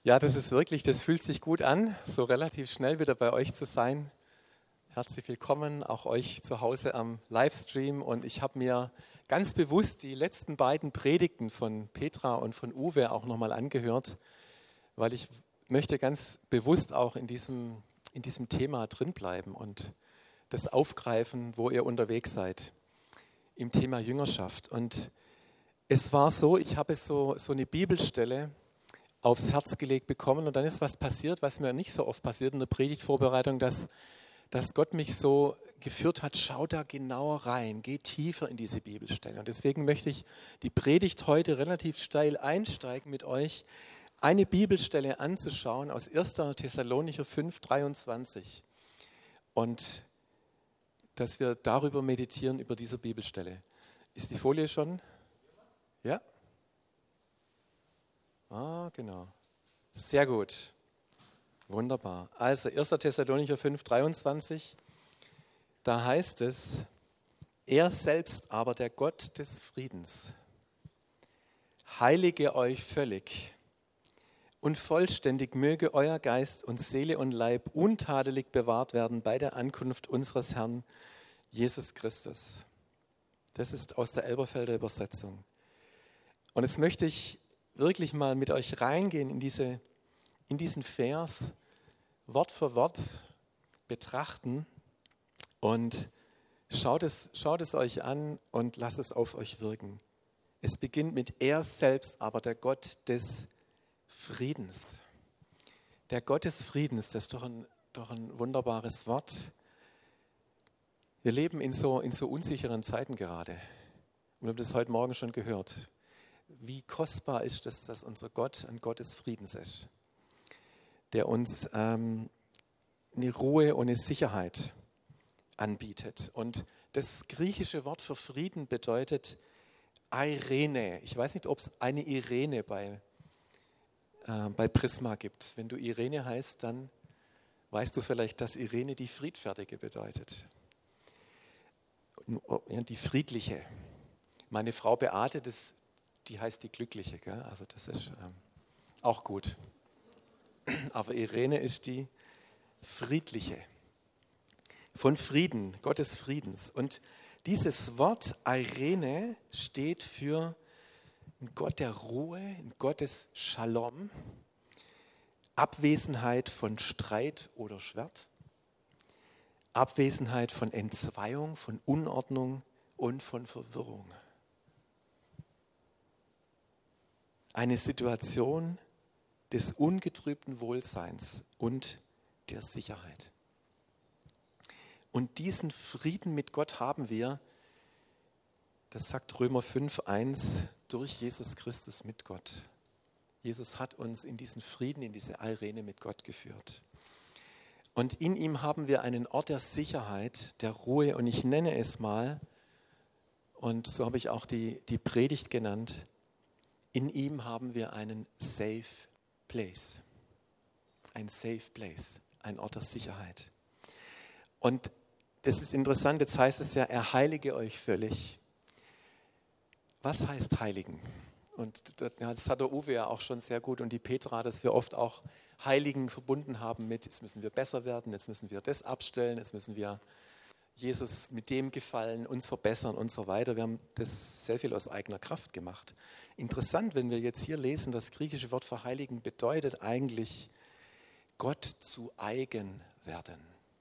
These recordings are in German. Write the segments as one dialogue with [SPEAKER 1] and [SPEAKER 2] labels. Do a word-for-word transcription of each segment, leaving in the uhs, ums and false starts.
[SPEAKER 1] Ja, das ist wirklich, das fühlt sich gut an, so relativ schnell wieder bei euch zu sein. Herzlich willkommen, auch euch zu Hause am Livestream. Und ich habe mir ganz bewusst die letzten beiden Predigten von Petra und von Uwe auch nochmal angehört, weil ich möchte ganz bewusst auch in diesem, in diesem Thema drinbleiben und das aufgreifen, wo ihr unterwegs seid, im Thema Jüngerschaft. Und es war so, ich habe so, so eine Bibelstelle aufs Herz gelegt bekommen und dann ist was passiert, was mir nicht so oft passiert in der Predigtvorbereitung, dass, dass Gott mich so geführt hat, schau da genauer rein, geh tiefer in diese Bibelstelle. Und deswegen möchte ich die Predigt heute relativ steil einsteigen mit euch, eine Bibelstelle anzuschauen aus erster Thessalonicher fünf, dreiundzwanzig. Und dass wir darüber meditieren, über diese Bibelstelle. Ist die Folie schon? Ja? Ah, genau. Sehr gut. Wunderbar. Also erster Thessalonicher fünf, dreiundzwanzig. Da heißt es, er selbst aber, der Gott des Friedens, heilige euch völlig und vollständig möge euer Geist und Seele und Leib untadelig bewahrt werden bei der Ankunft unseres Herrn Jesus Christus. Das ist aus der Elberfelder Übersetzung. Und jetzt möchte ich wirklich mal mit euch reingehen in, diese, in diesen Vers, Wort für Wort betrachten und schaut es, schaut es euch an und lasst es auf euch wirken. Es beginnt mit er selbst, aber der Gott des Friedens. Der Gott des Friedens, das ist doch ein, doch ein wunderbares Wort. Wir leben in so, in so unsicheren Zeiten gerade. Und wir haben das heute Morgen schon gehört. Wie kostbar ist es, dass unser Gott ein Gott des Friedens ist, der uns ähm, eine Ruhe und eine Sicherheit anbietet. Und das griechische Wort für Frieden bedeutet Eirene. Ich weiß nicht, ob es eine Irene bei, äh, bei Prisma gibt. Wenn du Irene heißt, dann weißt du vielleicht, dass Irene die Friedfertige bedeutet. Die Friedliche. Meine Frau Beate, das die heißt die Glückliche, gell? Also das ist ähm, auch gut. Aber Irene ist die Friedliche. Von Frieden, Gottes Friedens. Und dieses Wort Irene steht für einen Gott der Ruhe, einen Gott des Shalom, Abwesenheit von Streit oder Schwert, Abwesenheit von Entzweiung, von Unordnung und von Verwirrung. Eine Situation des ungetrübten Wohlseins und der Sicherheit. Und diesen Frieden mit Gott haben wir, das sagt Römer fünf, eins, durch Jesus Christus mit Gott. Jesus hat uns in diesen Frieden, in diese Eirene mit Gott geführt. Und in ihm haben wir einen Ort der Sicherheit, der Ruhe. Und ich nenne es mal, und so habe ich auch die, die Predigt genannt, in ihm haben wir einen Safe Place. Ein Safe Place, ein Ort der Sicherheit. Und das ist interessant, jetzt heißt es ja, er heilige euch völlig. Was heißt heiligen? Und das hat der Uwe ja auch schon sehr gut und die Petra, dass wir oft auch Heiligen verbunden haben mit, jetzt müssen wir besser werden, jetzt müssen wir das abstellen, jetzt müssen wir Jesus mit dem gefallen, uns verbessern und so weiter. Wir haben das sehr viel aus eigener Kraft gemacht. Interessant, wenn wir jetzt hier lesen, das griechische Wort für heiligen bedeutet eigentlich Gott zu eigen werden.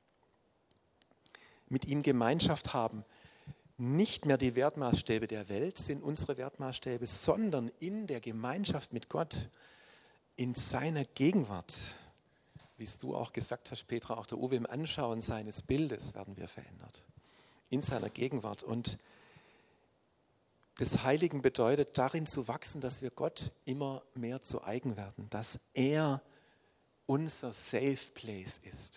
[SPEAKER 1] Mit ihm Gemeinschaft haben. Nicht mehr die Wertmaßstäbe der Welt sind unsere Wertmaßstäbe, sondern in der Gemeinschaft mit Gott, in seiner Gegenwart. Wie es du auch gesagt hast, Petra, auch der Uwe, im Anschauen seines Bildes werden wir verändert. In seiner Gegenwart. Und das Heiligen bedeutet, darin zu wachsen, dass wir Gott immer mehr zu eigen werden. Dass er unser Safe Place ist.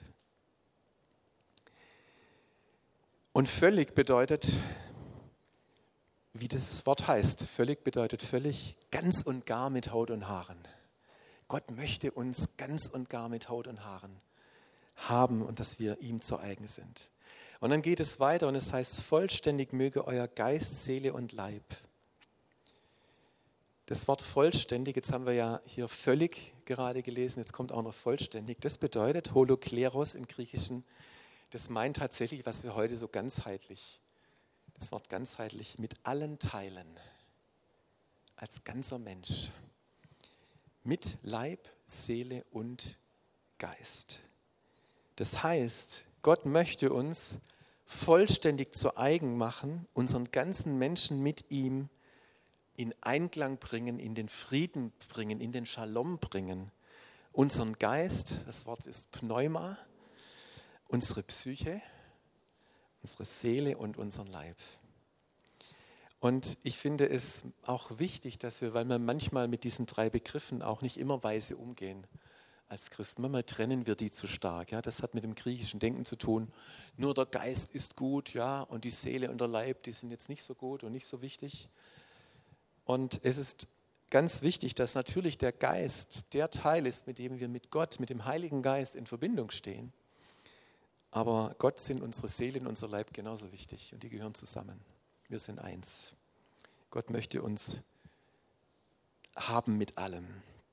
[SPEAKER 1] Und völlig bedeutet, wie das Wort heißt, völlig bedeutet völlig, ganz und gar mit Haut und Haaren. Gott möchte uns ganz und gar mit Haut und Haaren haben und dass wir ihm zu eigen sind. Und dann geht es weiter und es heißt, vollständig möge euer Geist, Seele und Leib Das Wort vollständig, jetzt haben wir ja hier völlig gerade gelesen, jetzt kommt auch noch vollständig. Das bedeutet Holokleros im Griechischen, das meint tatsächlich, was wir heute so ganzheitlich, das Wort ganzheitlich, mit allen Teilen, als ganzer Mensch, mit Leib, Seele und Geist. Das heißt, Gott möchte uns vollständig zu eigen machen, unseren ganzen Menschen mit ihm in Einklang bringen, in den Frieden bringen, in den Shalom bringen. Unseren Geist, das Wort ist Pneuma, unsere Psyche, unsere Seele und unseren Leib. Und ich finde es auch wichtig, dass wir, weil wir manchmal mit diesen drei Begriffen auch nicht immer weise umgehen als Christen, manchmal trennen wir die zu stark. Ja, das hat mit dem griechischen Denken zu tun. Nur der Geist ist gut, ja, und die Seele und der Leib, die sind jetzt nicht so gut und nicht so wichtig. Und es ist ganz wichtig, dass natürlich der Geist der Teil ist, mit dem wir mit Gott, mit dem Heiligen Geist in Verbindung stehen. Aber Gott sind unsere Seele und unser Leib genauso wichtig und die gehören zusammen. Wir sind eins. Gott möchte uns haben mit allem.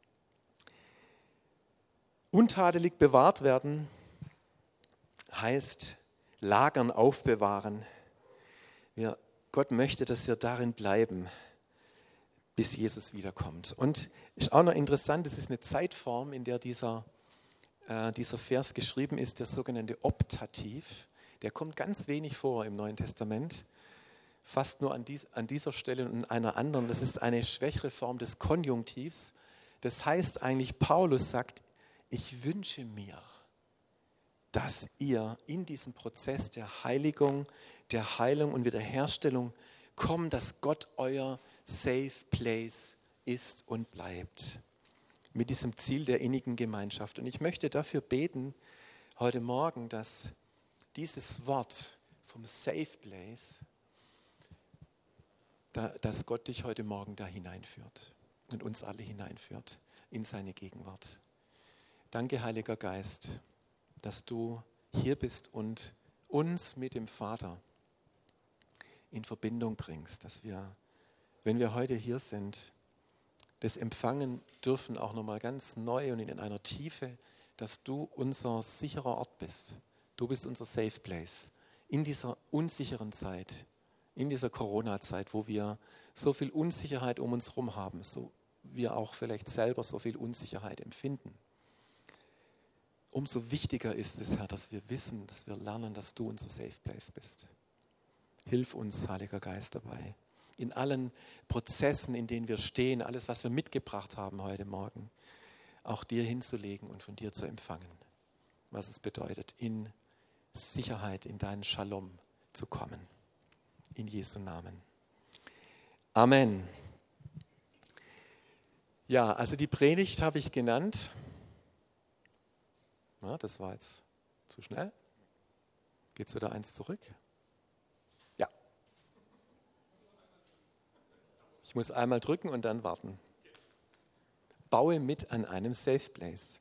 [SPEAKER 1] Untadelig bewahrt werden heißt lagern, aufbewahren. Wir, Gott möchte, dass wir darin bleiben, bis Jesus wiederkommt. Und ist auch noch interessant, es ist eine Zeitform, in der dieser, äh, dieser Vers geschrieben ist, der sogenannte Optativ. Der kommt ganz wenig vor im Neuen Testament, fast nur an, dies, an dieser Stelle und an einer anderen. Das ist eine schwächere Form des Konjunktivs. Das heißt eigentlich, Paulus sagt, ich wünsche mir, dass ihr in diesem Prozess der Heiligung, der Heilung und Wiederherstellung kommt, dass Gott euer Safe Place ist und bleibt. Mit diesem Ziel der innigen Gemeinschaft. Und ich möchte dafür beten heute Morgen, dass dieses Wort vom Safe Place, dass Gott dich heute Morgen da hineinführt und uns alle hineinführt in seine Gegenwart. Danke, Heiliger Geist, dass du hier bist und uns mit dem Vater in Verbindung bringst, dass wir, wenn wir heute hier sind, das empfangen dürfen, auch nochmal ganz neu und in einer Tiefe, dass du unser sicherer Ort bist. Du bist unser Safe Place in dieser unsicheren Zeit, in dieser Corona-Zeit, wo wir so viel Unsicherheit um uns herum haben, so wir auch vielleicht selber so viel Unsicherheit empfinden. Umso wichtiger ist es, Herr, dass wir wissen, dass wir lernen, dass du unser Safe Place bist. Hilf uns, Heiliger Geist, dabei. In allen Prozessen, in denen wir stehen, alles, was wir mitgebracht haben heute Morgen, auch dir hinzulegen und von dir zu empfangen. Was es bedeutet, in Sicherheit, in deinen Shalom zu kommen. In Jesu Namen. Amen. Ja, also die Predigt habe ich genannt. Na, das war jetzt zu schnell. Geht es wieder eins zurück? Ja. Ich muss einmal drücken und dann warten. Baue mit an einem Safe Place.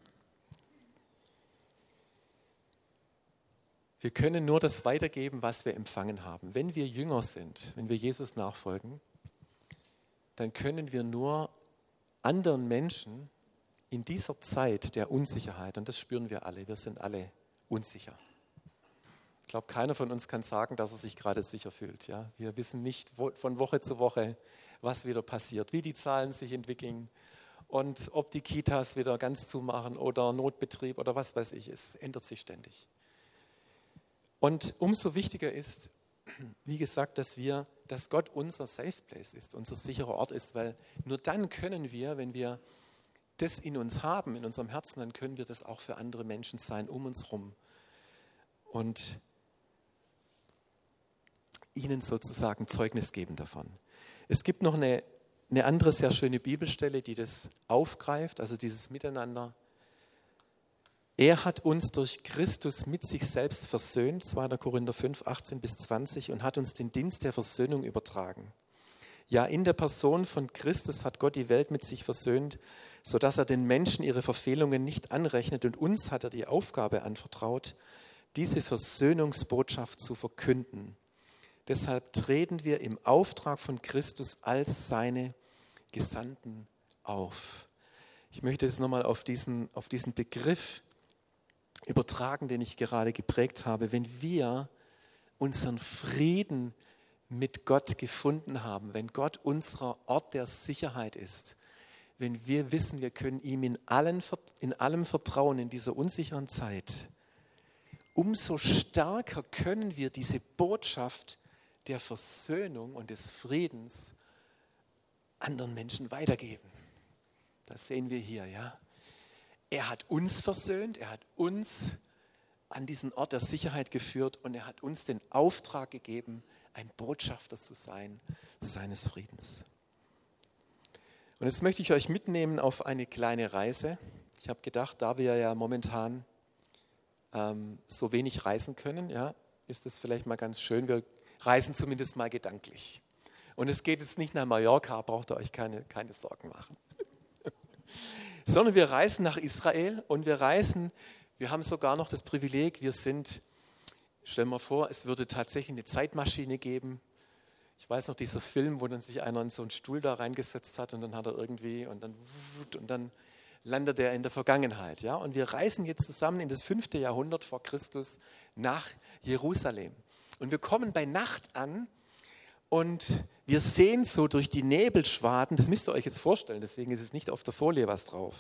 [SPEAKER 1] Wir können nur das weitergeben, was wir empfangen haben. Wenn wir Jünger sind, wenn wir Jesus nachfolgen, dann können wir nur anderen Menschen in dieser Zeit der Unsicherheit, und das spüren wir alle, wir sind alle unsicher. Ich glaube, keiner von uns kann sagen, dass er sich gerade sicher fühlt. Ja? Wir wissen nicht wo, von Woche zu Woche, was wieder passiert, wie die Zahlen sich entwickeln und ob die Kitas wieder ganz zumachen oder Notbetrieb oder was weiß ich. Es ändert sich ständig. Und umso wichtiger ist, wie gesagt, dass wir, dass Gott unser Safe Place ist, unser sicherer Ort ist, weil nur dann können wir, wenn wir das in uns haben, in unserem Herzen, dann können wir das auch für andere Menschen sein, um uns herum. Und ihnen sozusagen Zeugnis geben davon. Es gibt noch eine, eine andere sehr schöne Bibelstelle, die das aufgreift, also dieses Miteinander. Er hat uns durch Christus mit sich selbst versöhnt, zweiter Korinther fünf, achtzehn bis zwanzig, und hat uns den Dienst der Versöhnung übertragen. Ja, in der Person von Christus hat Gott die Welt mit sich versöhnt, sodass er den Menschen ihre Verfehlungen nicht anrechnet, und uns hat er die Aufgabe anvertraut, diese Versöhnungsbotschaft zu verkünden. Deshalb treten wir im Auftrag von Christus als seine Gesandten auf. Ich möchte jetzt nochmal auf diesen, auf diesen Begriff übertragen, den ich gerade geprägt habe. Wenn wir unseren Frieden mit Gott gefunden haben, wenn Gott unser Ort der Sicherheit ist, wenn wir wissen, wir können ihm in, allen, in allem vertrauen in dieser unsicheren Zeit, umso stärker können wir diese Botschaft der Versöhnung und des Friedens anderen Menschen weitergeben. Das sehen wir hier, ja. Er hat uns versöhnt, er hat uns an diesen Ort der Sicherheit geführt und er hat uns den Auftrag gegeben, ein Botschafter zu sein seines Friedens. Und jetzt möchte ich euch mitnehmen auf eine kleine Reise. Ich habe gedacht, da wir ja momentan ähm, so wenig reisen können, ja, ist es vielleicht mal ganz schön, wir reisen zumindest mal gedanklich. Und es geht jetzt nicht nach Mallorca, braucht ihr euch keine, keine Sorgen machen. Sondern wir reisen nach Israel und wir reisen, wir haben sogar noch das Privileg, wir sind, stell dir mal vor, es würde tatsächlich eine Zeitmaschine geben. Ich weiß noch, dieser Film, wo dann sich einer in so einen Stuhl da reingesetzt hat und dann hat er irgendwie und dann und dann landet er in der Vergangenheit. Ja? Und wir reisen jetzt zusammen in das fünfte Jahrhundert vor Christus nach Jerusalem. Und wir kommen bei Nacht an und wir sehen so durch die Nebelschwaden, das müsst ihr euch jetzt vorstellen, deswegen ist es nicht auf der Folie was drauf.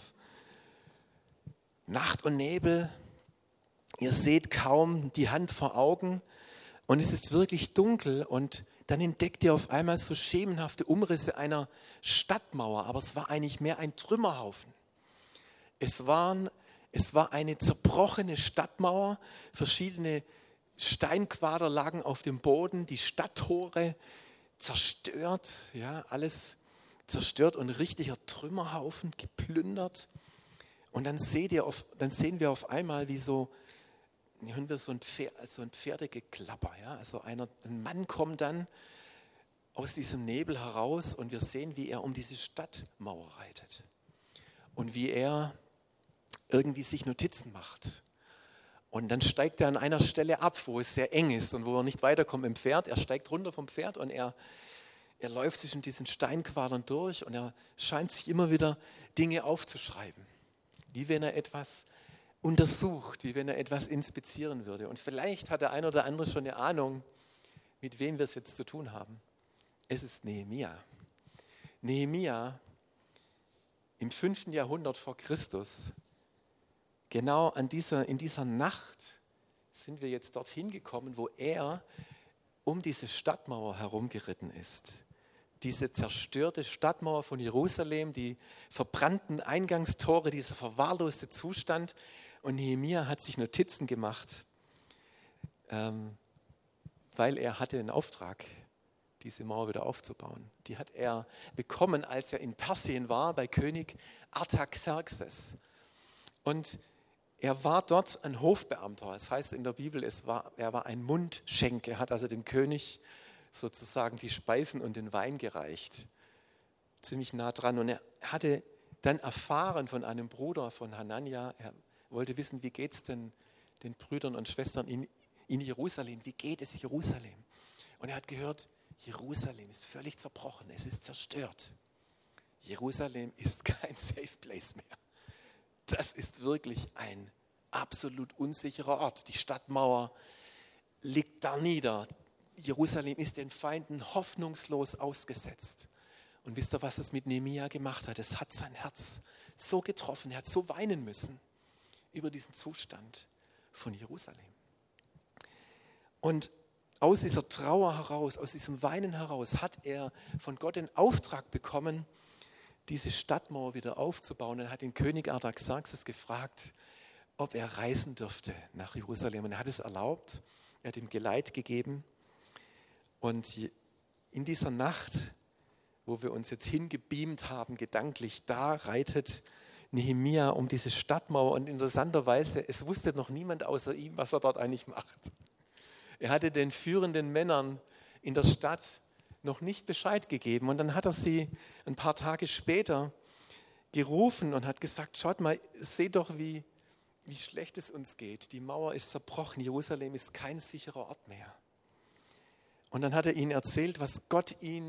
[SPEAKER 1] Nacht und Nebel, ihr seht kaum die Hand vor Augen und es ist wirklich dunkel und dann entdeckt ihr auf einmal so schemenhafte Umrisse einer Stadtmauer, aber es war eigentlich mehr ein Trümmerhaufen. Es, waren, es war eine zerbrochene Stadtmauer, verschiedene Steinquader lagen auf dem Boden, die Stadttore zerstört, ja, alles zerstört und richtiger Trümmerhaufen, geplündert. Und dann, seht ihr auf, dann sehen wir auf einmal, wie so, hören wir so ein, Pferd, so ein Pferdegeklapper. Ja? Also einer, ein Mann kommt dann aus diesem Nebel heraus und wir sehen, wie er um diese Stadtmauer reitet. Und wie er irgendwie sich Notizen macht. Und dann steigt er an einer Stelle ab, wo es sehr eng ist und wo er nicht weiterkommt im Pferd. Er steigt runter vom Pferd und er, er läuft zwischen diesen Steinquadern durch und er scheint sich immer wieder Dinge aufzuschreiben. Wie wenn er etwas untersucht, wie wenn er etwas inspizieren würde. Und vielleicht hat der eine oder andere schon eine Ahnung, mit wem wir es jetzt zu tun haben. Es ist Nehemia. Nehemia im fünften Jahrhundert vor Christus. Genau an dieser, in dieser Nacht sind wir jetzt dorthin gekommen, wo er um diese Stadtmauer herumgeritten ist. Diese zerstörte Stadtmauer von Jerusalem, die verbrannten Eingangstore, dieser verwahrloste Zustand. Und Nehemia hat sich Notizen gemacht, ähm, weil er hatte einen Auftrag, diese Mauer wieder aufzubauen. Die hat er bekommen, als er in Persien war, bei König Artaxerxes. Und er war dort ein Hofbeamter. Das heißt in der Bibel, es war, er war ein Mundschenk. Er hat also dem König sozusagen die Speisen und den Wein gereicht. Ziemlich nah dran. Und er hatte dann erfahren von einem Bruder von Hanania, er wollte wissen, wie geht es denn den Brüdern und Schwestern in, in Jerusalem? Wie geht es Jerusalem? Und er hat gehört, Jerusalem ist völlig zerbrochen, es ist zerstört. Jerusalem ist kein Safe Place mehr. Das ist wirklich ein absolut unsicherer Ort. Die Stadtmauer liegt da nieder. Jerusalem ist den Feinden hoffnungslos ausgesetzt. Und wisst ihr, was es mit Nehemia gemacht hat? Es hat sein Herz so getroffen, er hat so weinen müssen über diesen Zustand von Jerusalem. Und aus dieser Trauer heraus, aus diesem Weinen heraus, hat er von Gott den Auftrag bekommen, diese Stadtmauer wieder aufzubauen. Er hat den König Artaxerxes gefragt, ob er reisen dürfte nach Jerusalem. Und er hat es erlaubt, er hat ihm Geleit gegeben. Und in dieser Nacht, wo wir uns jetzt hingebeamt haben, gedanklich, da reitet Nehemia um diese Stadtmauer. Und interessanterweise, es wusste noch niemand außer ihm, was er dort eigentlich macht. Er hatte den führenden Männern in der Stadt noch nicht Bescheid gegeben. Und dann hat er sie ein paar Tage später gerufen und hat gesagt, schaut mal, seht doch, wie, wie schlecht es uns geht. Die Mauer ist zerbrochen, Jerusalem ist kein sicherer Ort mehr. Und dann hat er ihnen erzählt, was Gott ihn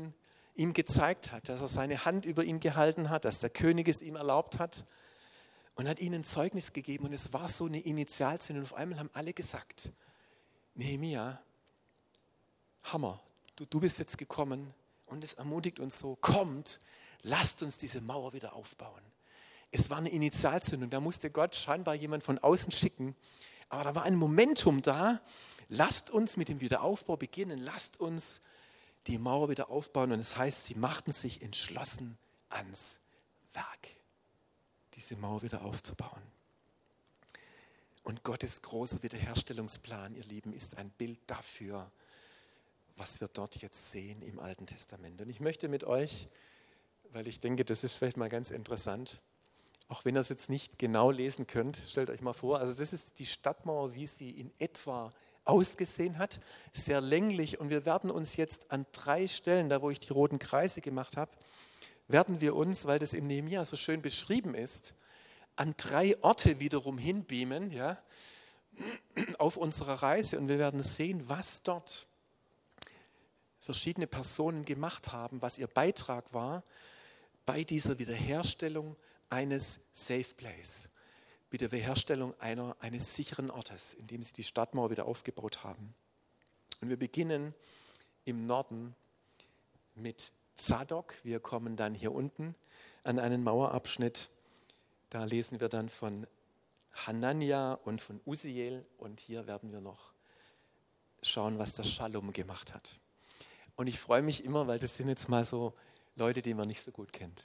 [SPEAKER 1] ihm gezeigt hat, dass er seine Hand über ihn gehalten hat, dass der König es ihm erlaubt hat und hat ihnen Zeugnis gegeben. Und es war so eine Initialzündung. Und auf einmal haben alle gesagt, Nehemia, Hammer, du, du bist jetzt gekommen und es ermutigt uns so, kommt, lasst uns diese Mauer wieder aufbauen. Es war eine Initialzündung, da musste Gott scheinbar jemand von außen schicken, aber da war ein Momentum da, lasst uns mit dem Wiederaufbau beginnen, lasst uns die Mauer wieder aufbauen. Und es heißt, sie machten sich entschlossen ans Werk, diese Mauer wieder aufzubauen. Und Gottes großer Wiederherstellungsplan, ihr Lieben, ist ein Bild dafür, was wir dort jetzt sehen im Alten Testament. Und ich möchte mit euch, weil ich denke, das ist vielleicht mal ganz interessant, auch wenn ihr es jetzt nicht genau lesen könnt, stellt euch mal vor, also das ist die Stadtmauer, wie sie in etwa ausgesehen hat, sehr länglich. Und wir werden uns jetzt an drei Stellen, da wo ich die roten Kreise gemacht habe, werden wir uns, weil das im Nehemia so schön beschrieben ist, an drei Orte wiederum hinbeamen, ja, auf unserer Reise. Und wir werden sehen, was dort verschiedene Personen gemacht haben, was ihr Beitrag war bei dieser Wiederherstellung eines Safe Place, bei der Wiederherstellung einer, eines sicheren Ortes, in dem sie die Stadtmauer wieder aufgebaut haben. Und wir beginnen im Norden mit Zadok. Wir kommen dann hier unten an einen Mauerabschnitt. Da lesen wir dann von Hanania und von Uziel. Und hier werden wir noch schauen, was der Schalom gemacht hat. Und ich freue mich immer, weil das sind jetzt mal so Leute, die man nicht so gut kennt.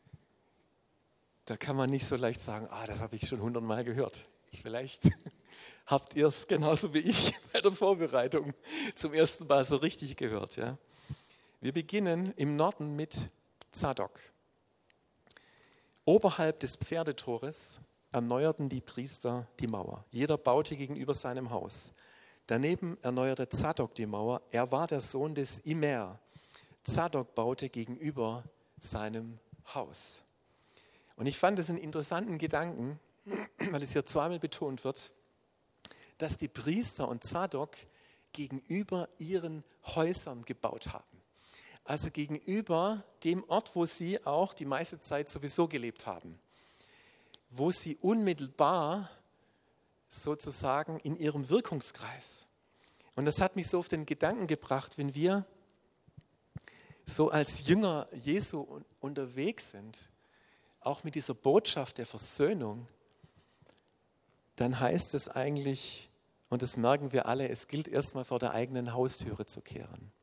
[SPEAKER 1] Da kann man nicht so leicht sagen, ah, das habe ich schon hundertmal gehört. Vielleicht habt ihr es genauso wie ich bei der Vorbereitung zum ersten Mal so richtig gehört. Ja? Wir beginnen im Norden mit Zadok. Oberhalb des Pferdetores erneuerten die Priester die Mauer. Jeder baute gegenüber seinem Haus. Daneben erneuerte Zadok die Mauer. Er war der Sohn des Immer. Zadok baute gegenüber seinem Haus. Und ich fand es einen interessanten Gedanken, weil es hier zweimal betont wird, dass die Priester und Zadok gegenüber ihren Häusern gebaut haben. Also gegenüber dem Ort, wo sie auch die meiste Zeit sowieso gelebt haben. Wo sie unmittelbar sozusagen in ihrem Wirkungskreis. Und das hat mich so auf den Gedanken gebracht, wenn wir so als Jünger Jesu unterwegs sind, auch mit dieser Botschaft der Versöhnung, dann heißt es eigentlich, und das merken wir alle, es gilt erstmal vor der eigenen Haustüre zu kehren.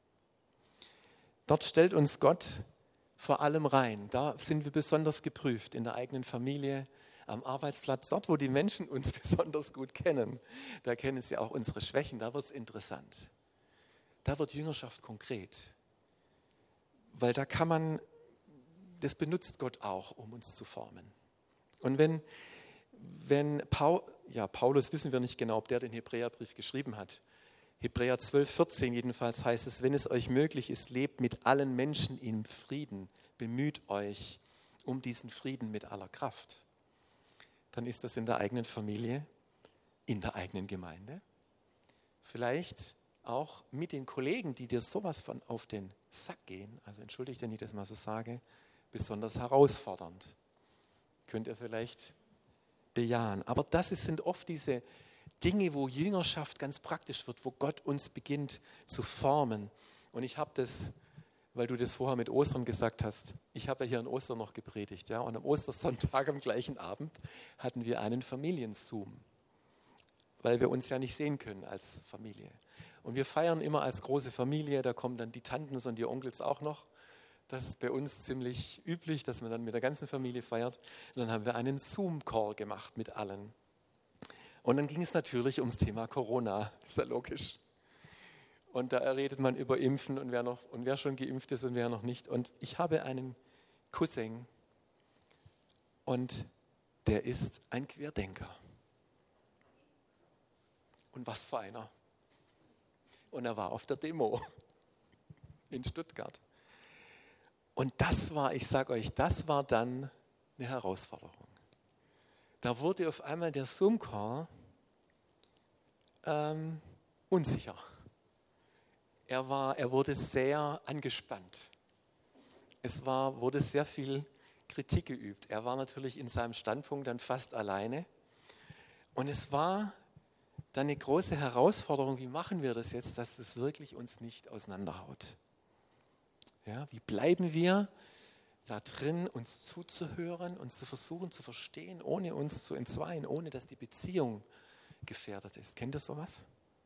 [SPEAKER 1] Dort stellt uns Gott vor allem rein. Da sind wir besonders geprüft, in der eigenen Familie, am Arbeitsplatz, dort, wo die Menschen uns besonders gut kennen. Da kennen sie auch unsere Schwächen, da wird es interessant. Da wird Jüngerschaft konkret. Weil da kann man, das benutzt Gott auch, um uns zu formen. Und wenn, wenn Paul, ja, Paulus wissen wir nicht genau, ob der den Hebräerbrief geschrieben hat. Hebräer zwölf, vierzehn jedenfalls heißt es, wenn es euch möglich ist, lebt mit allen Menschen in Frieden. Bemüht euch um diesen Frieden mit aller Kraft. Dann ist das in der eigenen Familie, in der eigenen Gemeinde. Vielleicht auch mit den Kollegen, die dir sowas von auf den Sack gehen, also entschuldigt, wenn ich das mal so sage, besonders herausfordernd. Könnt ihr vielleicht bejahen. Aber das sind oft diese Dinge, wo Jüngerschaft ganz praktisch wird, wo Gott uns beginnt zu formen. Und ich habe das, weil du das vorher mit Ostern gesagt hast, ich habe ja hier an Ostern noch gepredigt, ja, und am Ostersonntag am gleichen Abend hatten wir einen Familienzoom, weil wir uns ja nicht sehen können als Familie. Und wir feiern immer als große Familie, da kommen dann die Tanten und die Onkels auch noch. Das ist bei uns ziemlich üblich, dass man dann mit der ganzen Familie feiert. Und dann haben wir einen Zoom-Call gemacht mit allen. Und dann ging es natürlich ums Thema Corona, ist ja logisch. Und da redet man über Impfen und wer, noch, und wer schon geimpft ist und wer noch nicht. Und ich habe einen Cousin und der ist ein Querdenker. Und was für einer. Und er war auf der Demo in Stuttgart. Und das war, ich sage euch, das war dann eine Herausforderung. Da wurde auf einmal der Zoom-Call ähm, unsicher. Er, war, er wurde sehr angespannt. es war, wurde sehr viel Kritik geübt. Er war natürlich in seinem Standpunkt dann fast alleine. Und es war dann eine große Herausforderung, wie machen wir das jetzt, dass es wirklich uns nicht auseinanderhaut. Ja, wie bleiben wir da drin, uns zuzuhören, uns zu versuchen zu verstehen, ohne uns zu entzweien, ohne dass die Beziehung gefährdet ist. Kennt ihr sowas?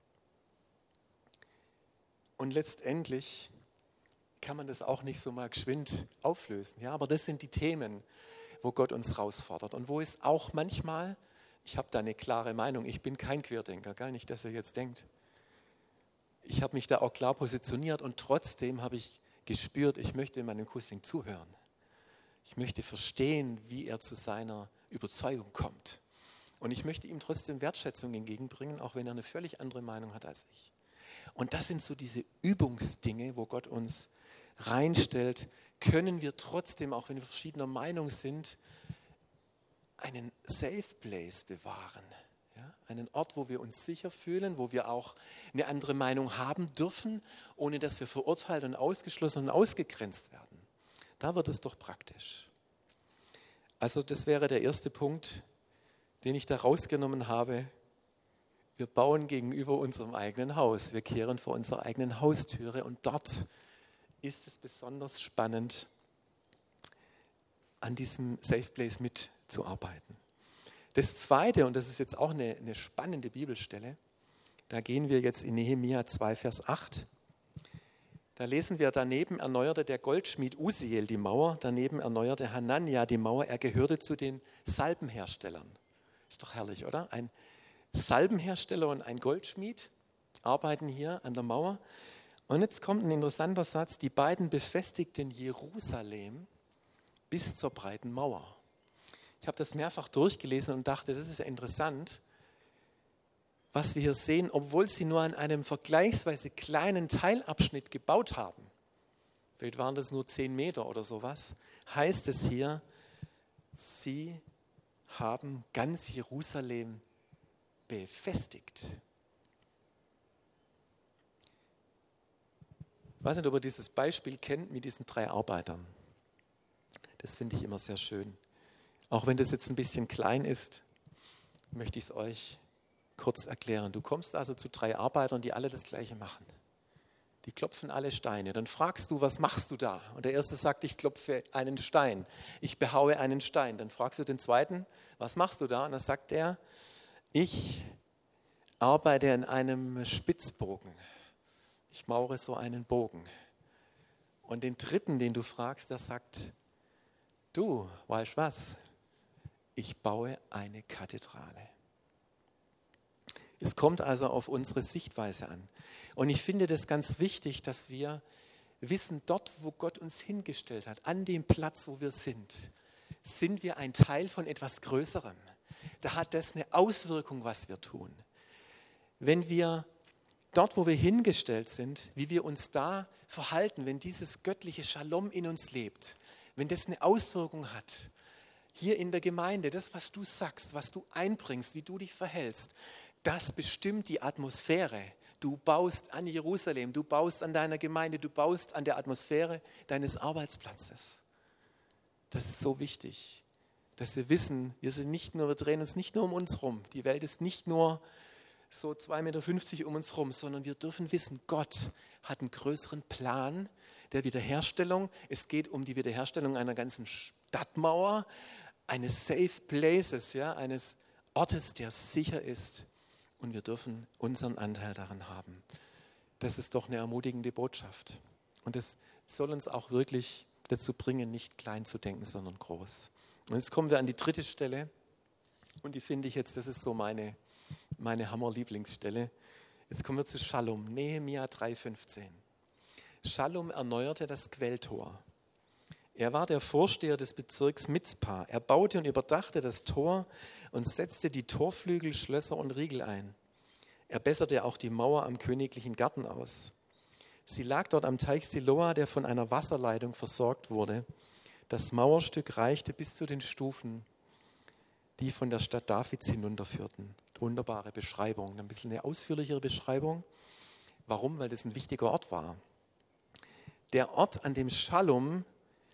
[SPEAKER 1] Und letztendlich kann man das auch nicht so mal geschwind auflösen. Ja, aber das sind die Themen, wo Gott uns herausfordert und wo es auch manchmal, ich habe da eine klare Meinung, ich bin kein Querdenker, gar nicht, dass ihr jetzt denkt. Ich habe mich da auch klar positioniert und trotzdem habe ich gespürt, ich möchte meinem Cousin zuhören. Ich möchte verstehen, wie er zu seiner Überzeugung kommt. Und ich möchte ihm trotzdem Wertschätzung entgegenbringen, auch wenn er eine völlig andere Meinung hat als ich. Und das sind so diese Übungsdinge, wo Gott uns reinstellt, können wir trotzdem, auch wenn wir verschiedener Meinung sind, einen Safe Place bewahren. Ja? Einen Ort, wo wir uns sicher fühlen, wo wir auch eine andere Meinung haben dürfen, ohne dass wir verurteilt und ausgeschlossen und ausgegrenzt werden. Da wird es doch praktisch. Also das wäre der erste Punkt, den ich da rausgenommen habe. Wir bauen gegenüber unserem eigenen Haus. Wir kehren vor unserer eigenen Haustüre und dort ist es besonders spannend, an diesem Safe Place mitzuarbeiten. Das Zweite, und das ist jetzt auch eine, eine spannende Bibelstelle, da gehen wir jetzt in Nehemia zwei, Vers acht. Da lesen wir, daneben erneuerte der Goldschmied Usiel die Mauer, daneben erneuerte Hanania die Mauer, er gehörte zu den Salbenherstellern. Ist doch herrlich, oder? Ein Salbenhersteller und ein Goldschmied arbeiten hier an der Mauer. Und jetzt kommt ein interessanter Satz, die beiden befestigten Jerusalem bis zur breiten Mauer. Ich habe das mehrfach durchgelesen und dachte, das ist ja interessant, was wir hier sehen, obwohl sie nur an einem vergleichsweise kleinen Teilabschnitt gebaut haben. Vielleicht waren das nur zehn Meter oder sowas. Heißt es hier, sie haben ganz Jerusalem befestigt. Ich weiß nicht, ob ihr dieses Beispiel kennt mit diesen drei Arbeitern. Das finde ich immer sehr schön. Auch wenn das jetzt ein bisschen klein ist, möchte ich es euch kurz erklären. Du kommst also zu drei Arbeitern, die alle das Gleiche machen. Die klopfen alle Steine. Dann fragst du, was machst du da? Und der erste sagt, ich klopfe einen Stein. Ich behaue einen Stein. Dann fragst du den zweiten, was machst du da? Und dann sagt er, ich arbeite in einem Spitzbogen. Ich mauere so einen Bogen. Und den dritten, den du fragst, der sagt, du, weißt was? Ich baue eine Kathedrale. Es kommt also auf unsere Sichtweise an. Und ich finde das ganz wichtig, dass wir wissen, dort, wo Gott uns hingestellt hat, an dem Platz, wo wir sind, sind wir ein Teil von etwas Größerem. Da hat das eine Auswirkung, was wir tun. Wenn wir dort, wo wir hingestellt sind, wie wir uns da verhalten, wenn dieses göttliche Shalom in uns lebt, wenn das eine Auswirkung hat, hier in der Gemeinde, das, was du sagst, was du einbringst, wie du dich verhältst, das bestimmt die Atmosphäre. Du baust an Jerusalem, du baust an deiner Gemeinde, du baust an der Atmosphäre deines Arbeitsplatzes. Das ist so wichtig, dass wir wissen, wir sind nicht nur, wir drehen uns nicht nur um uns rum. Die Welt ist nicht nur so zwei Meter fünfzig um uns rum, sondern wir dürfen wissen, Gott hat einen größeren Plan der Wiederherstellung. Es geht um die Wiederherstellung einer ganzen Stadtmauer, eines Safe Places, ja, eines Ortes, der sicher ist. Und wir dürfen unseren Anteil daran haben. Das ist doch eine ermutigende Botschaft. Und das soll uns auch wirklich dazu bringen, nicht klein zu denken, sondern groß. Und jetzt kommen wir an die dritte Stelle. Und die finde ich jetzt, das ist so meine, meine Hammer-Lieblingsstelle. Jetzt kommen wir zu Schalom, Nehemia drei fünfzehn. Schalom erneuerte das Quelltor. Er war der Vorsteher des Bezirks Mizpah. Er baute und überdachte das Tor und setzte die Torflügel, Schlösser und Riegel ein. Er besserte auch die Mauer am königlichen Garten aus. Sie lag dort am Teich Siloa, der von einer Wasserleitung versorgt wurde. Das Mauerstück reichte bis zu den Stufen, die von der Stadt Davids hinunterführten. Wunderbare Beschreibung, ein bisschen eine ausführlichere Beschreibung. Warum? Weil das ein wichtiger Ort war. Der Ort, an dem Schalom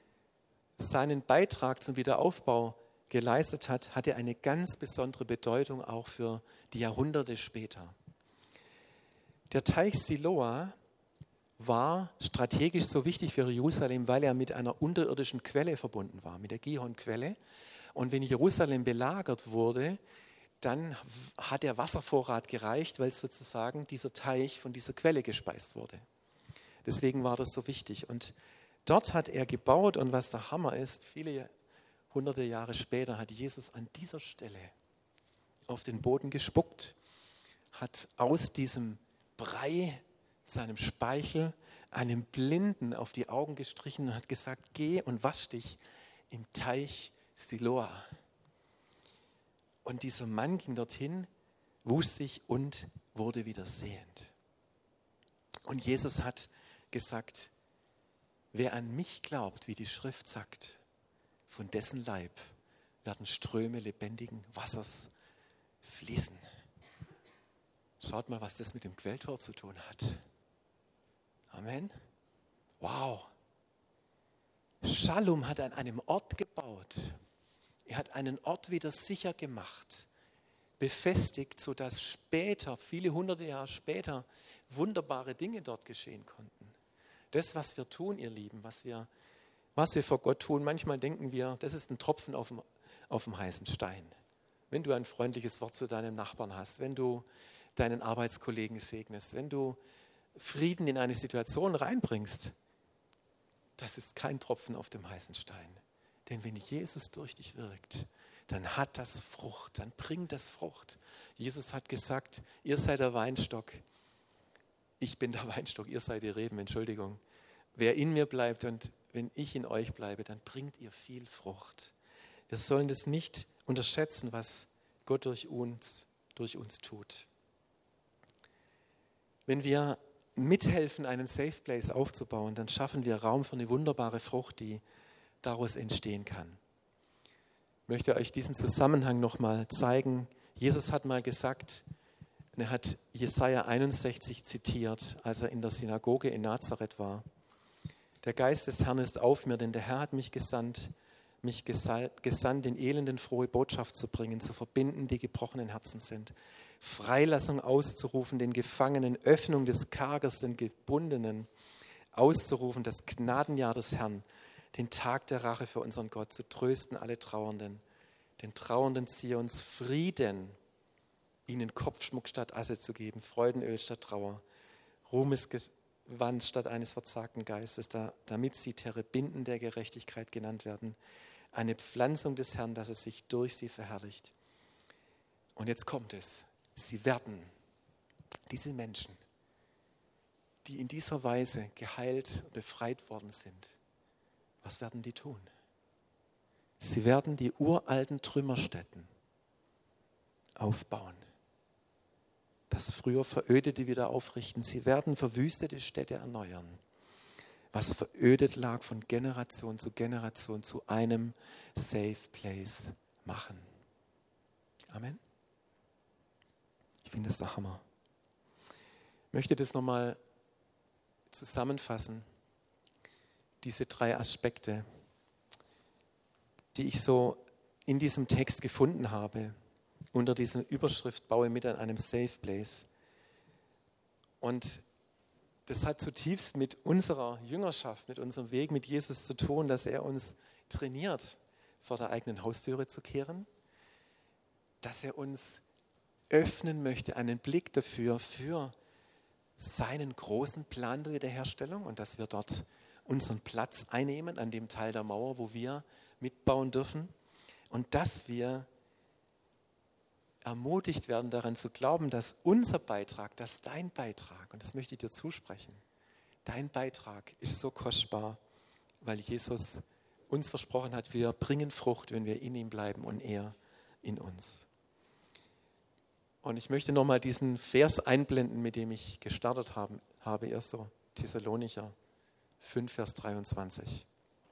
[SPEAKER 1] seinen Beitrag zum Wiederaufbau geleistet hat, hatte eine ganz besondere Bedeutung auch für die Jahrhunderte später. Der Teich Siloa war strategisch so wichtig für Jerusalem, weil er mit einer unterirdischen Quelle verbunden war, mit der Gihon-Quelle. Und wenn Jerusalem belagert wurde, dann hat der Wasservorrat gereicht, weil sozusagen dieser Teich von dieser Quelle gespeist wurde. Deswegen war das so wichtig. Und dort hat er gebaut, und was der Hammer ist, viele hunderte Jahre später hat Jesus an dieser Stelle auf den Boden gespuckt, hat aus diesem Brei, seinem Speichel, einem Blinden auf die Augen gestrichen und hat gesagt, geh und wasch dich im Teich Siloa. Und dieser Mann ging dorthin, wusch sich und wurde wieder sehend. Und Jesus hat gesagt, wer an mich glaubt, wie die Schrift sagt, von dessen Leib werden Ströme lebendigen Wassers fließen. Schaut mal, was das mit dem Quelltor zu tun hat. Amen. Wow. Schalom hat an einem Ort gebaut. Er hat einen Ort wieder sicher gemacht, befestigt, sodass später, viele hunderte Jahre später, wunderbare Dinge dort geschehen konnten. Das, was wir tun, ihr Lieben, was wir, was wir vor Gott tun, manchmal denken wir, das ist ein Tropfen auf dem, auf dem heißen Stein. Wenn du ein freundliches Wort zu deinem Nachbarn hast, wenn du deinen Arbeitskollegen segnest, wenn du Frieden in eine Situation reinbringst, das ist kein Tropfen auf dem heißen Stein. Denn wenn Jesus durch dich wirkt, dann hat das Frucht, dann bringt das Frucht. Jesus hat gesagt, ihr seid der Weinstock, ich bin der Weinstock, ihr seid die Reben, Entschuldigung. Wer in mir bleibt und wenn ich in euch bleibe, dann bringt ihr viel Frucht. Wir sollen das nicht unterschätzen, was Gott durch uns, durch uns tut. Wenn wir mithelfen, einen Safe Place aufzubauen, dann schaffen wir Raum für eine wunderbare Frucht, die daraus entstehen kann. Ich möchte euch diesen Zusammenhang nochmal zeigen. Jesus hat mal gesagt, er hat Jesaja einundsechzig zitiert, als er in der Synagoge in Nazareth war. Der Geist des Herrn ist auf mir, denn der Herr hat mich gesandt, mich gesandt, den Elenden frohe Botschaft zu bringen, zu verbinden, die gebrochenen Herzen sind, Freilassung auszurufen, den Gefangenen, Öffnung des Kargers, den Gebundenen, auszurufen, das Gnadenjahr des Herrn, den Tag der Rache für unseren Gott, zu trösten alle Trauernden, den Trauernden Zions Frieden, ihnen Kopfschmuck statt Asse zu geben, Freudenöl statt Trauer, Ruhmesgewand statt eines verzagten Geistes, da, damit sie Terebinden der Gerechtigkeit genannt werden, eine Pflanzung des Herrn, dass es sich durch sie verherrlicht. Und jetzt kommt es, sie werden, diese Menschen, die in dieser Weise geheilt, befreit worden sind, was werden die tun? Sie werden die uralten Trümmerstätten aufbauen, das früher Verödete wieder aufrichten. Sie werden verwüstete Städte erneuern, was verödet lag, von Generation zu Generation zu einem Safe Place machen. Amen. Ich finde das der Hammer. Ich möchte das nochmal zusammenfassen. Diese drei Aspekte, die ich so in diesem Text gefunden habe, unter dieser Überschrift baue mit an einem Safe Place. Und das hat zutiefst mit unserer Jüngerschaft, mit unserem Weg mit Jesus zu tun, dass er uns trainiert, vor der eigenen Haustüre zu kehren, dass er uns öffnen möchte, einen Blick dafür, für seinen großen Plan der Wiederherstellung und dass wir dort unseren Platz einnehmen an dem Teil der Mauer, wo wir mitbauen dürfen und dass wir ermutigt werden, daran zu glauben, dass unser Beitrag, dass dein Beitrag, und das möchte ich dir zusprechen, dein Beitrag ist so kostbar, weil Jesus uns versprochen hat, wir bringen Frucht, wenn wir in ihm bleiben und er in uns. Und ich möchte nochmal diesen Vers einblenden, mit dem ich gestartet habe, habe erster Thessalonicher fünf, Vers dreiundzwanzig.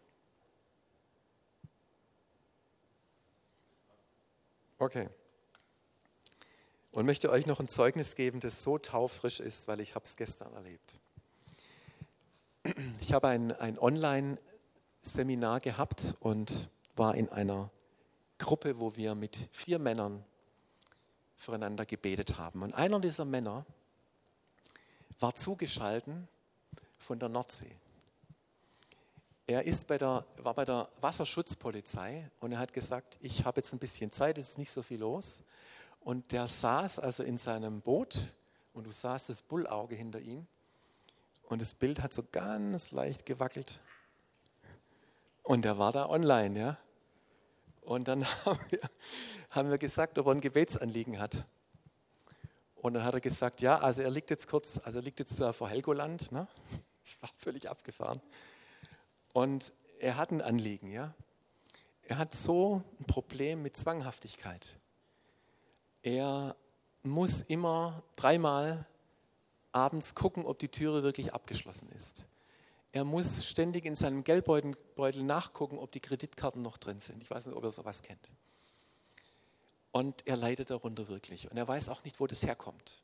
[SPEAKER 1] Okay. Und möchte euch noch ein Zeugnis geben, das so taufrisch ist, weil ich habe es gestern erlebt. Ich habe ein, ein Online- Seminar gehabt und war in einer Gruppe, wo wir mit vier Männern füreinander gebetet haben. Und einer dieser Männer war zugeschaltet von der Nordsee. Er ist bei der, war bei der Wasserschutzpolizei und er hat gesagt, ich habe jetzt ein bisschen Zeit, es ist nicht so viel los. Und der saß also in seinem Boot und du sahst das Bullauge hinter ihm und das Bild hat so ganz leicht gewackelt. Und er war da online, ja. Und dann haben wir, haben wir gesagt, ob er ein Gebetsanliegen hat. Und dann hat er gesagt, ja, also er liegt jetzt kurz, also er liegt jetzt da vor Helgoland, ne? Ich war völlig abgefahren. Und er hat ein Anliegen, ja. Er hat so ein Problem mit Zwanghaftigkeit. Er muss immer dreimal abends gucken, ob die Türe wirklich abgeschlossen ist. Er muss ständig in seinem Geldbeutel nachgucken, ob die Kreditkarten noch drin sind. Ich weiß nicht, ob er sowas kennt. Und er leidet darunter wirklich. Und er weiß auch nicht, wo das herkommt.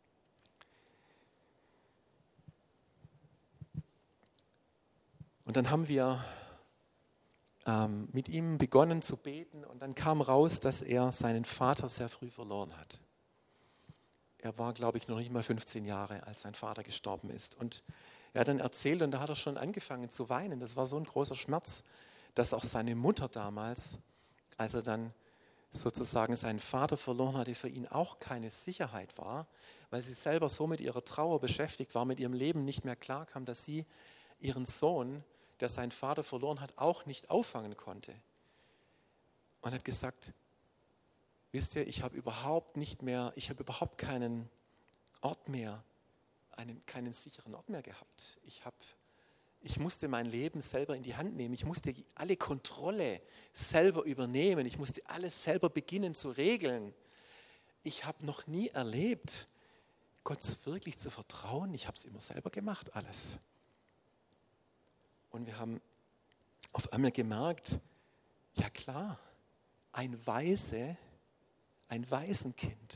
[SPEAKER 1] Und dann haben wir ähm, mit ihm begonnen zu beten. Und dann kam raus, dass er seinen Vater sehr früh verloren hat. Er war, glaube ich, noch nicht mal fünfzehn Jahre, als sein Vater gestorben ist. Und er hat dann erzählt und da hat er schon angefangen zu weinen. Das war so ein großer Schmerz, dass auch seine Mutter damals, als er dann sozusagen seinen Vater verloren hatte, für ihn auch keine Sicherheit war, weil sie selber so mit ihrer Trauer beschäftigt war, mit ihrem Leben nicht mehr klarkam, dass sie ihren Sohn, der seinen Vater verloren hat, auch nicht auffangen konnte. Und hat gesagt, wisst ihr, ich habe überhaupt nicht mehr, ich habe überhaupt keinen Ort mehr, einen, keinen sicheren Ort mehr gehabt. Ich, hab, ich musste mein Leben selber in die Hand nehmen. Ich musste alle Kontrolle selber übernehmen. Ich musste alles selber beginnen zu regeln. Ich habe noch nie erlebt, Gott wirklich zu vertrauen. Ich habe es immer selber gemacht, alles. Und wir haben auf einmal gemerkt, ja klar, ein Waise, ein Waisenkind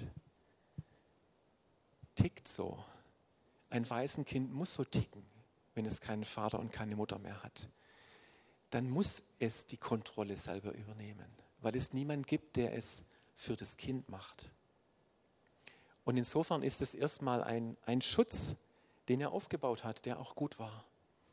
[SPEAKER 1] tickt so. Ein Waisenkind muss so ticken, wenn es keinen Vater und keine Mutter mehr hat. Dann muss es die Kontrolle selber übernehmen, weil es niemanden gibt, der es für das Kind macht. Und insofern ist es erstmal ein, ein Schutz, den er aufgebaut hat, der auch gut war.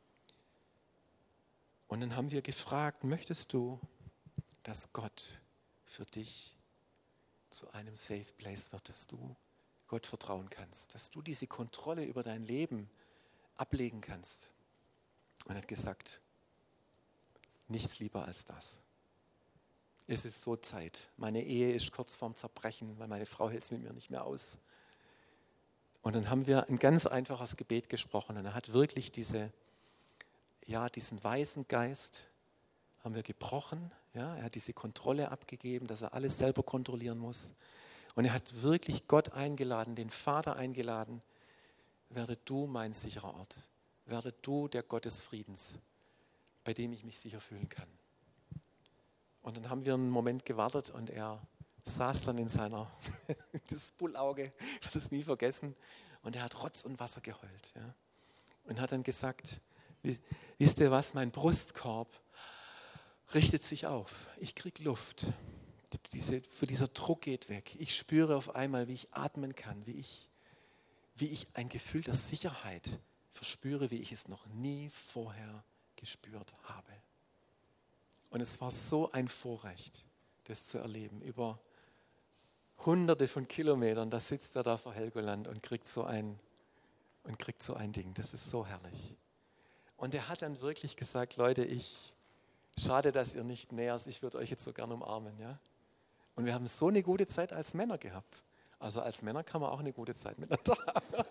[SPEAKER 1] Und dann haben wir gefragt, möchtest du, dass Gott für dich zu einem Safe Place wird, dass du Gott vertrauen kannst, dass du diese Kontrolle über dein Leben ablegen kannst. Und er hat gesagt, nichts lieber als das. Es ist so Zeit. Meine Ehe ist kurz vorm Zerbrechen, weil meine Frau hält es mit mir nicht mehr aus. Und dann haben wir ein ganz einfaches Gebet gesprochen und er hat wirklich diese, ja, diesen weisen Geist haben wir gebrochen. Ja, er hat diese Kontrolle abgegeben, dass er alles selber kontrollieren muss. Und er hat wirklich Gott eingeladen, den Vater eingeladen, werde du mein sicherer Ort, werde du der Gott des Friedens, bei dem ich mich sicher fühlen kann. Und dann haben wir einen Moment gewartet und er saß dann in seiner, das Bullauge, ich werde es nie vergessen, und er hat Rotz und Wasser geheult. Ja, und hat dann gesagt, wisst ihr was, mein Brustkorb richtet sich auf, ich kriege Luft. Diese, für dieser Druck geht weg. Ich spüre auf einmal, wie ich atmen kann, wie ich, wie ich ein Gefühl der Sicherheit verspüre, wie ich es noch nie vorher gespürt habe. Und es war so ein Vorrecht, das zu erleben. Über hunderte von Kilometern, da sitzt er da vor Helgoland und kriegt so ein, und kriegt so ein Ding. Das ist so herrlich. Und er hat dann wirklich gesagt, Leute, ich, schade, dass ihr nicht näher seid, ich würde euch jetzt so gerne umarmen, ja. Und wir haben so eine gute Zeit als Männer gehabt. Also als Männer kann man auch eine gute Zeit miteinander haben.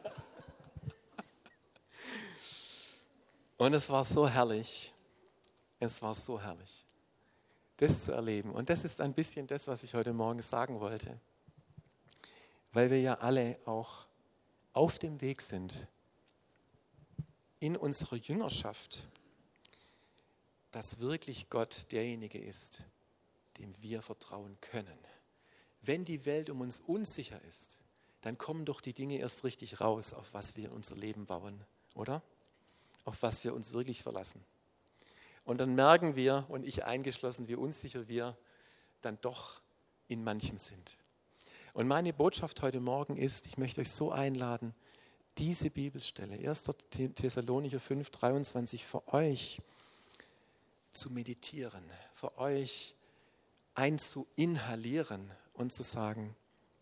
[SPEAKER 1] Und es war so herrlich. Es war so herrlich, das zu erleben. Und das ist ein bisschen das, was ich heute Morgen sagen wollte. Weil wir ja alle auch auf dem Weg sind, in unserer Jüngerschaft, dass wirklich Gott derjenige ist, dem wir vertrauen können. Wenn die Welt um uns unsicher ist, dann kommen doch die Dinge erst richtig raus, auf was wir unser Leben bauen, oder? Auf was wir uns wirklich verlassen. Und dann merken wir, und ich eingeschlossen, wie unsicher wir dann doch in manchem sind. Und meine Botschaft heute Morgen ist, ich möchte euch so einladen, diese Bibelstelle, erster Thessalonicher fünf, dreiundzwanzig, für euch zu meditieren, für euch einzuinhalieren und zu sagen,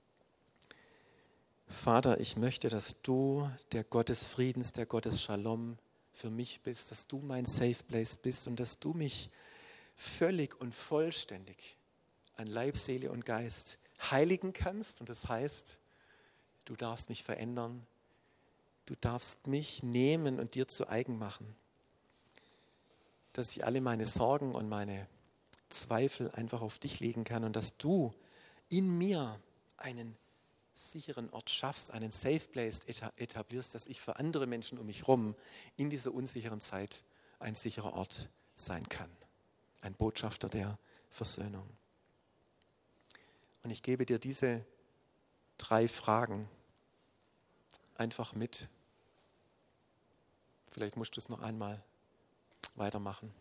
[SPEAKER 1] Vater, ich möchte, dass du der Gott des Friedens, der Gott des Shalom für mich bist, dass du mein Safe Place bist und dass du mich völlig und vollständig an Leib, Seele und Geist heiligen kannst. Und das heißt, du darfst mich verändern, du darfst mich nehmen und dir zu eigen machen, dass ich alle meine Sorgen und meine Zweifel einfach auf dich legen kann und dass du in mir einen sicheren Ort schaffst, einen Safe Place etablierst, dass ich für andere Menschen um mich herum in dieser unsicheren Zeit ein sicherer Ort sein kann. Ein Botschafter der Versöhnung. Und ich gebe dir diese drei Fragen einfach mit. Vielleicht musst du es noch einmal weitermachen.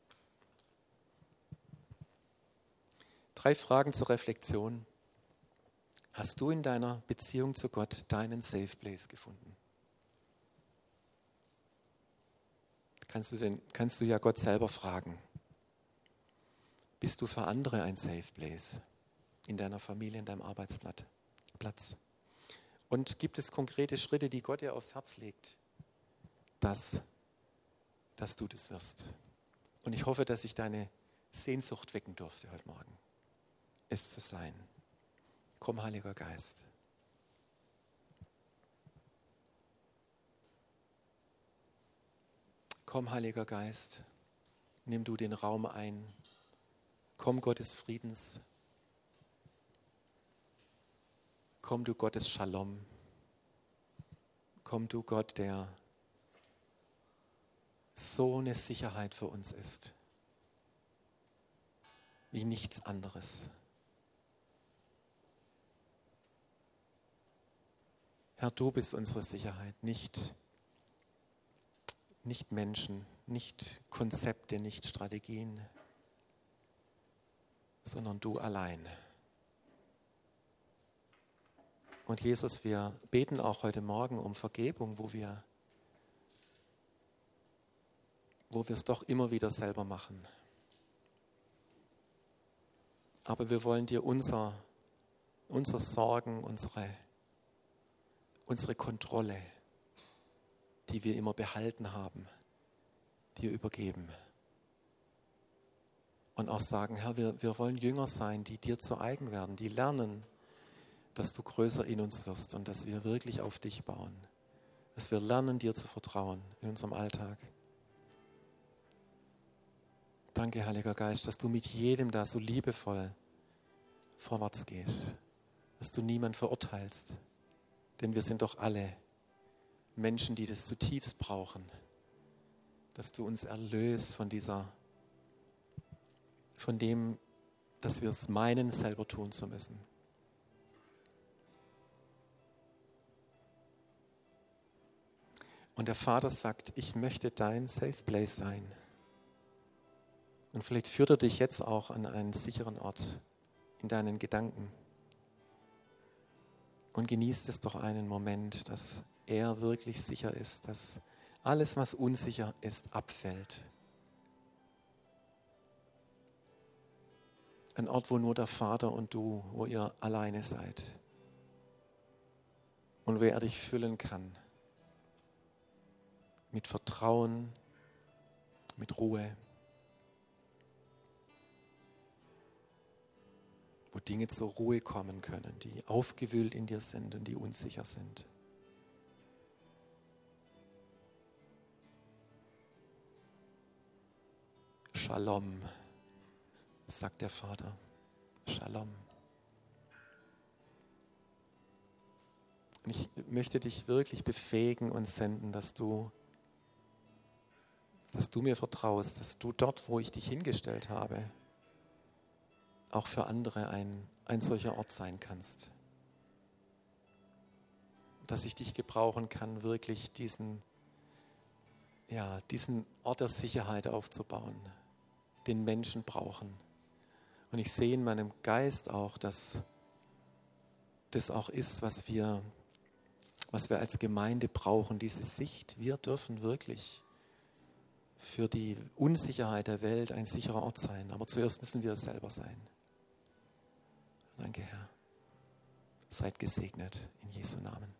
[SPEAKER 1] Drei Fragen zur Reflexion. Hast du in deiner Beziehung zu Gott deinen Safe Place gefunden? Kannst du, den, kannst du ja Gott selber fragen. Bist du für andere ein Safe Place? In deiner Familie, in deinem Arbeitsplatz? Und gibt es konkrete Schritte, die Gott dir aufs Herz legt, dass, dass du das wirst? Und ich hoffe, dass ich deine Sehnsucht wecken durfte heute Morgen, es zu sein. Komm, Heiliger Geist. Komm, Heiliger Geist, nimm du den Raum ein. Komm, Gott des Friedens. Komm, du Gott des Shalom. Komm, du Gott, der so eine Sicherheit für uns ist, wie nichts anderes. Herr, du bist unsere Sicherheit, nicht, nicht Menschen, nicht Konzepte, nicht Strategien, sondern du allein. Und Jesus, wir beten auch heute Morgen um Vergebung, wo wir, wo wir es doch immer wieder selber machen. Aber wir wollen dir unser, unser Sorgen, unsere Unsere Kontrolle, die wir immer behalten haben, dir übergeben. Und auch sagen, Herr, wir, wir wollen Jünger sein, die dir zu eigen werden, die lernen, dass du größer in uns wirst und dass wir wirklich auf dich bauen. Dass wir lernen, dir zu vertrauen in unserem Alltag. Danke, Heiliger Geist, dass du mit jedem da so liebevoll vorwärts gehst. Dass du niemand verurteilst. Denn wir sind doch alle Menschen, die das zutiefst brauchen, dass du uns erlöst von dieser, von dem, dass wir es meinen, selber tun zu müssen. Und der Vater sagt, ich möchte dein Safe Place sein. Und vielleicht führt er dich jetzt auch an einen sicheren Ort in deinen Gedanken. Und genießt es doch einen Moment, dass er wirklich sicher ist, dass alles, was unsicher ist, abfällt. Ein Ort, wo nur der Vater und du, wo ihr alleine seid. Und wo er dich füllen kann. Mit Vertrauen, mit Ruhe. Wo Dinge zur Ruhe kommen können, die aufgewühlt in dir sind und die unsicher sind. Shalom, sagt der Vater. Shalom. Und ich möchte dich wirklich befähigen und senden, dass du, dass du mir vertraust, dass du dort, wo ich dich hingestellt habe, auch für andere ein, ein solcher Ort sein kannst. Dass ich dich gebrauchen kann, wirklich diesen ja, diesen Ort der Sicherheit aufzubauen, den Menschen brauchen. Und ich sehe in meinem Geist auch, dass das auch ist, was wir, was wir als Gemeinde brauchen, diese Sicht. Wir dürfen wirklich für die Unsicherheit der Welt ein sicherer Ort sein. Aber zuerst müssen wir es selber sein. Danke, Herr. Seid gesegnet in Jesu Namen.